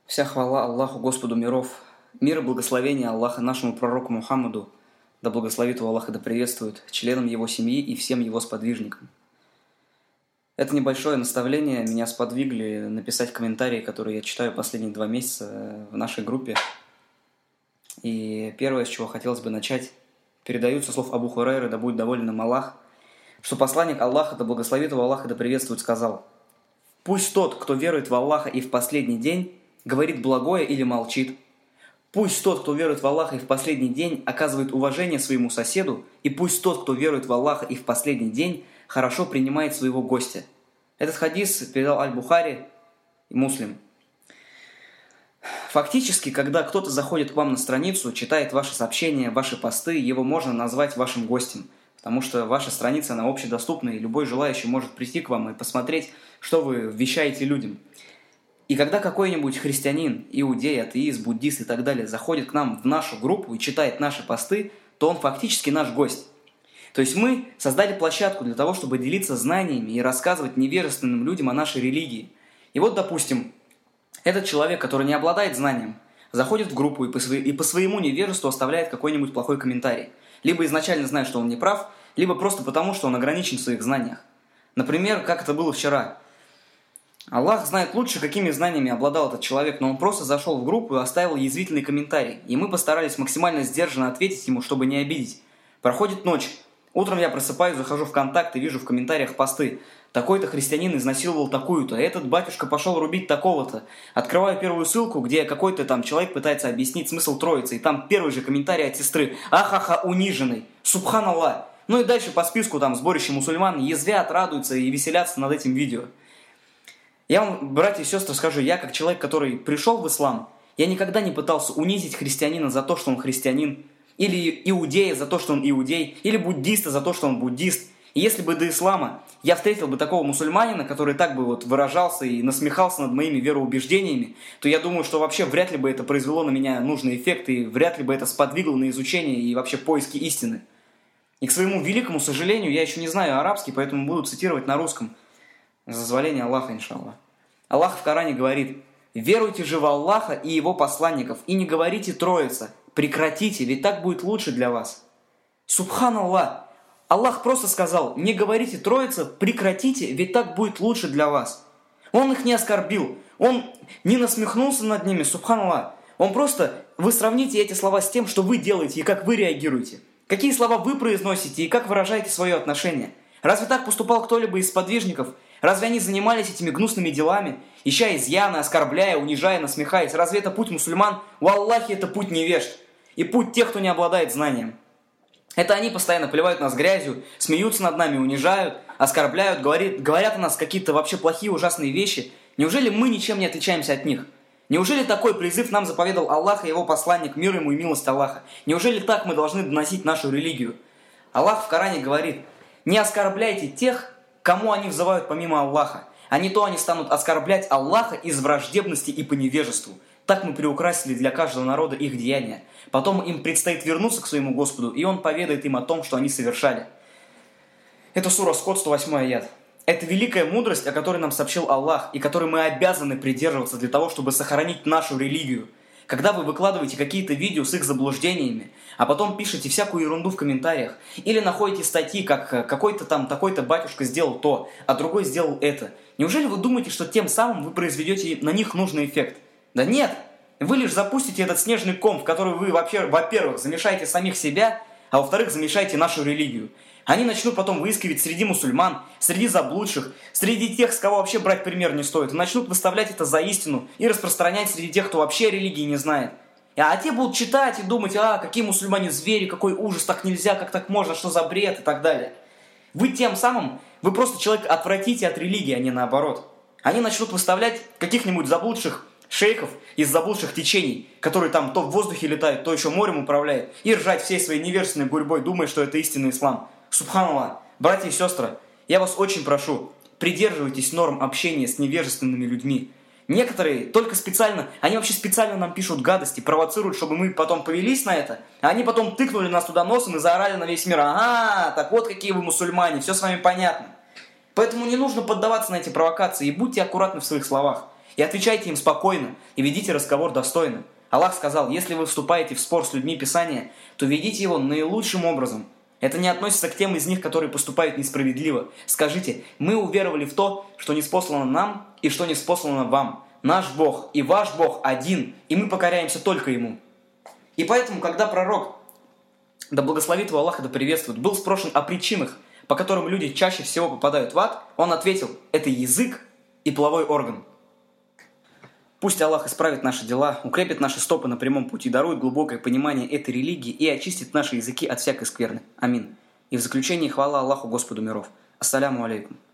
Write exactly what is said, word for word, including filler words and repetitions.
Вся хвала Аллаху, Господу миров, мир и благословение Аллаха нашему пророку Мухаммаду, да благословит его Аллах и да приветствует, членам его семьи и всем его сподвижникам. Это небольшое наставление меня сподвигли написать комментарии, которые я читаю последние два месяца в нашей группе. И первое, с чего хотелось бы начать, передаются слов Абу Хурайры, да будет доволен им Аллах, что посланник Аллаха, да благословит его Аллах и да приветствует, сказал: «Пусть тот, кто верует в Аллаха и в последний день, говорит благое или молчит. Пусть тот, кто верует в Аллаха и в последний день, оказывает уважение своему соседу, и пусть тот, кто верует в Аллаха и в последний день, хорошо принимает своего гостя». Этот хадис передал Аль-Бухари и Муслим. Фактически, когда кто-то заходит к вам на страницу, читает ваши сообщения, ваши посты, его можно назвать вашим гостем, потому что ваша страница, она общедоступна, и любой желающий может прийти к вам и посмотреть, что вы вещаете людям. И когда какой-нибудь христианин, иудей, атеист, буддист и так далее заходит к нам в нашу группу и читает наши посты, то он фактически наш гость. То есть мы создали площадку для того, чтобы делиться знаниями и рассказывать невежественным людям о нашей религии. И вот, допустим, этот человек, который не обладает знанием, заходит в группу и по, своей, и по своему невежеству оставляет какой-нибудь плохой комментарий. Либо изначально знает, что он не прав, либо просто потому, что он ограничен в своих знаниях. Например, как это было вчера. Аллах знает лучше, какими знаниями обладал этот человек, но он просто зашел в группу и оставил язвительный комментарий. И мы постарались максимально сдержанно ответить ему, чтобы не обидеть. Проходит ночь. Утром я просыпаюсь, захожу в контакт и вижу в комментариях посты. Такой-то христианин изнасиловал такую-то, этот батюшка пошел рубить такого-то. Открываю первую ссылку, где какой-то там человек пытается объяснить смысл Троицы, и там первый же комментарий от сестры: «Ахаха, униженный! Субханаллах!» Ну и дальше по списку там сборище мусульман язвят, радуются и веселятся над этим видео. Я вам, братья и сестры, скажу, я как человек, который пришел в ислам, я никогда не пытался унизить христианина за то, что он христианин, или иудея за то, что он иудей, или буддиста за то, что он буддист. И если бы до ислама я встретил бы такого мусульманина, который так бы вот выражался и насмехался над моими вероубеждениями, то я думаю, что вообще вряд ли бы это произвело на меня нужный эффект, и вряд ли бы это сподвигло на изучение и вообще поиски истины. И к своему великому сожалению, я еще не знаю арабский, поэтому буду цитировать на русском. С дозволения Аллаха, иншаллах. Аллах в Коране говорит: «Веруйте же в Аллаха и Его посланников, и не говорите Троица, прекратите, ведь так будет лучше для вас». Субханаллах! Аллах просто сказал: не говорите Троица, прекратите, ведь так будет лучше для вас. Он их не оскорбил, он не насмехнулся над ними, субханаллах. Он просто, вы сравните эти слова с тем, что вы делаете и как вы реагируете. Какие слова вы произносите и как выражаете свое отношение. Разве так поступал кто-либо из сподвижников? Разве они занимались этими гнусными делами, ища изъяны, оскорбляя, унижая, насмехаясь? Разве это путь мусульман? У Аллахи это путь невежд и путь тех, кто не обладает знанием. Это они постоянно поливают нас грязью, смеются над нами, унижают, оскорбляют, говорят, говорят о нас какие-то вообще плохие, ужасные вещи. Неужели мы ничем не отличаемся от них? Неужели такой призыв нам заповедал Аллах и Его посланник, мир ему и милость Аллаха? Неужели так мы должны доносить нашу религию? Аллах в Коране говорит: не оскорбляйте тех, кому они взывают помимо Аллаха, а не то они станут оскорблять Аллаха из враждебности и по невежеству. Так мы приукрасили для каждого народа их деяния. Потом им предстоит вернуться к своему Господу, и Он поведает им о том, что они совершали. Это сура Скот, сто восьмой аят. Это великая мудрость, о которой нам сообщил Аллах, и которой мы обязаны придерживаться для того, чтобы сохранить нашу религию. Когда вы выкладываете какие-то видео с их заблуждениями, а потом пишете всякую ерунду в комментариях, или находите статьи, как какой-то там такой-то батюшка сделал то, а другой сделал это, неужели вы думаете, что тем самым вы произведете на них нужный эффект? Да нет! Вы лишь запустите этот снежный ком, в который вы, вообще, во-первых, замешаете самих себя, а во-вторых, замешаете нашу религию. Они начнут потом выискивать среди мусульман, среди заблудших, среди тех, с кого вообще брать пример не стоит, и начнут выставлять это за истину и распространять среди тех, кто вообще религии не знает. А те будут читать и думать: а, какие мусульмане звери, какой ужас, так нельзя, как так можно, что за бред и так далее. Вы тем самым, вы просто человека отвратите от религии, а не наоборот. Они начнут выставлять каких-нибудь заблудших шейхов из заблудших течений, которые там то в воздухе летают, то еще морем управляют, и ржать всей своей невежественной гурьбой, думая, что это истинный ислам. Субханаллах, братья и сестры, я вас очень прошу, придерживайтесь норм общения с невежественными людьми. Некоторые только специально, они вообще специально нам пишут гадости, провоцируют, чтобы мы потом повелись на это, а они потом тыкнули нас туда носом и заорали на весь мир: ага, так вот какие вы мусульмане, все с вами понятно. Поэтому не нужно поддаваться на эти провокации и будьте аккуратны в своих словах. И отвечайте им спокойно, и ведите разговор достойно. Аллах сказал, если вы вступаете в спор с людьми Писания, то ведите его наилучшим образом. Это не относится к тем из них, которые поступают несправедливо. Скажите, мы уверовали в то, что ниспослано нам и что ниспослано вам. Наш Бог и ваш Бог один, и мы покоряемся только Ему. И поэтому, когда пророк, да благословит его Аллах, да приветствует, был спрошен о причинах, по которым люди чаще всего попадают в ад, он ответил, это язык и половой орган. Пусть Аллах исправит наши дела, укрепит наши стопы на прямом пути, дарует глубокое понимание этой религии и очистит наши языки от всякой скверны. Амин. И в заключение хвала Аллаху Господу миров. Ассаляму алейкум.